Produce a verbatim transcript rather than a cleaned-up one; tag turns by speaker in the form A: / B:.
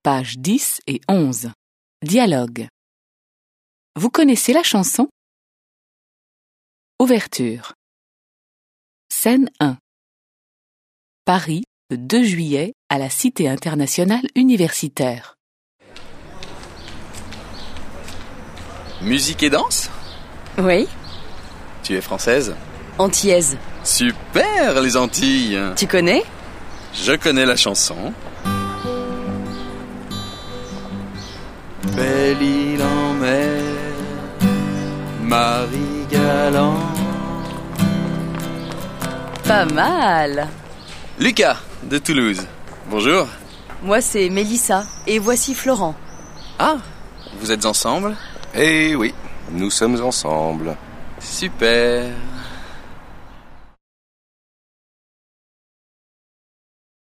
A: pages dix et onze. Dialogue. Vous connaissez la chanson? Ouverture. Scène un. Paris, le deux juillet, à la Cité internationale universitaire.
B: Musique et danse?
C: Oui.
B: Tu es française?
C: Antillaise.
B: Super, les Antilles!
C: Tu connais?
B: Je connais la chanson. Belle île en mer, Marie galant.
C: Pas mal.
B: Lucas, de Toulouse. Bonjour.
C: Moi, c'est Mélissa. Et voici Florent.
B: Ah, vous êtes ensemble?
D: Eh oui, nous sommes ensemble.
B: Super.